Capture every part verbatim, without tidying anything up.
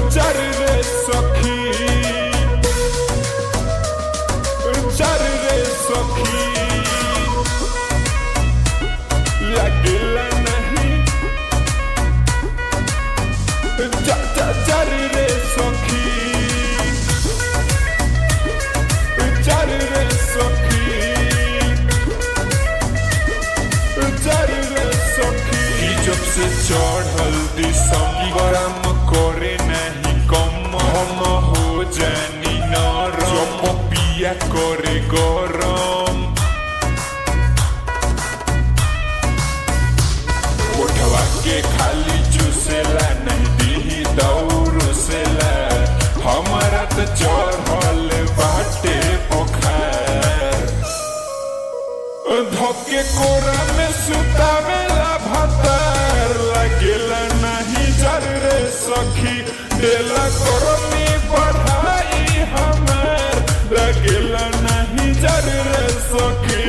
जार रे सखी जार रे सखी लगेला नहीं जा जा जार रे सखी जार रे सखी जार रे सखी जब से चढ़ल दिसंबर हम करे नहीं कम हम हो जानी नरम पिया करे गरम उठवा के खाली चूसेला नहीं दी दौड़सेला हमारा तो चढ़ल बाटे पोखर धोके कोरा में सुतावेला भतार लगेला नहीं जार रे सखी देला करनी पढ़ाई हमार लगेला नहीं जार रे सखी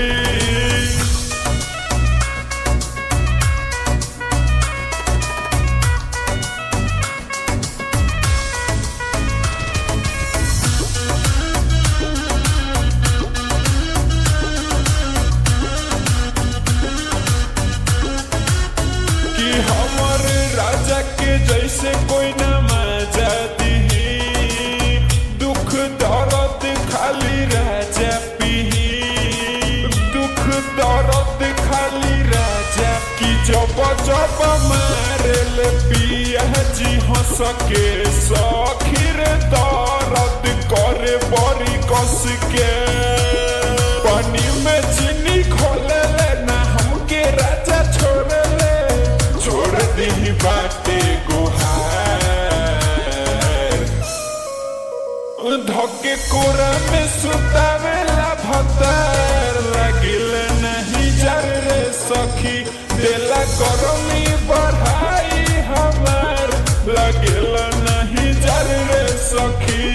हमारे राजा के जैसे कोई न मजा दी दुख दर्द खाली राजा पी दुख दर्द खाली राजा की जब जब मारे ले पिया जी हंस के सखीर दर्द करे बड़ी कस के पानी में चीनी खोले लेना हमके राजा छोड़े छोड़ दी बाटे गुहार धोके कोरा में सुतावेला भतार लगेला नहीं जार रे सखी देला करनी बढ़ाई हमार लगेला नहीं जार रे सखी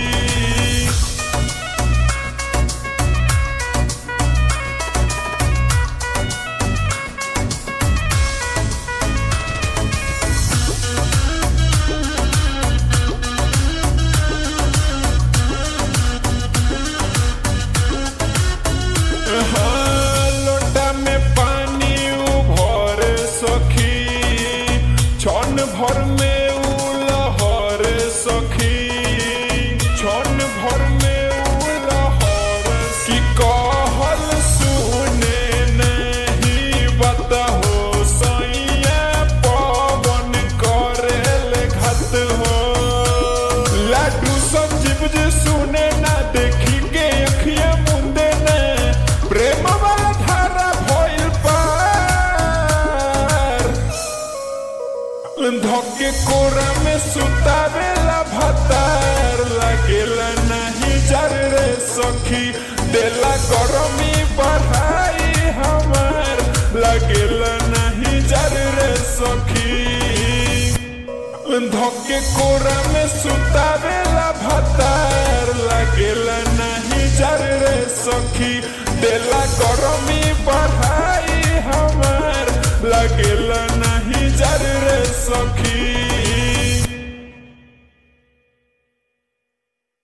लोटा में पानी उभर सखी छन भर में उलहर सखी छन भर में उलहर की कहल सुने नहीं बताहो सैया पवन करेल घात हो लाडू संजीव जी सुने ना देखी के अखिया मुंदे न प्रेम वाला धारा भइल पार धोके कोरा में सुतावेला भतार लगेला नहीं जार रे सखी देला गरमी बढ़ाई हमार लगेला नहीं जार रे सखी धोके कोरा में सुतावेला भतार लगेला नहीं जार रे सखी देला गरमी बढ़ाई हमार लगेला नहीं जार रे सखी।